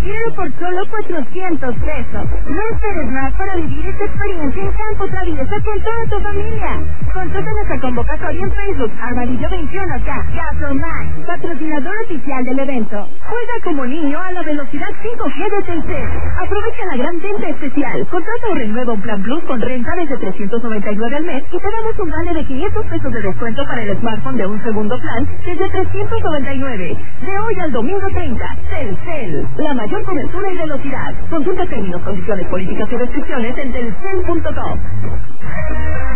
Adquiérelo por solo 400 pesos. No esperes más para vivir esta experiencia en Campo Traviesa con toda tu familia. Consulta nuestra convocatoria en Facebook, Armadillo 21K, Gastromax, patrocinador oficial del evento. Juega como niño a la velocidad 5G de Telcel. Aprovecha la gran venta especial. Contrata o renueva un plan Plus con renta desde 399 al mes y te damos un vale de 500 pesos de descuento para el smartphone de un segundo plan desde 399. De hoy al domingo 30, Telcel, la mayor cobertura y velocidad. Consulta términos, condiciones, políticas y restricciones en telcel.com.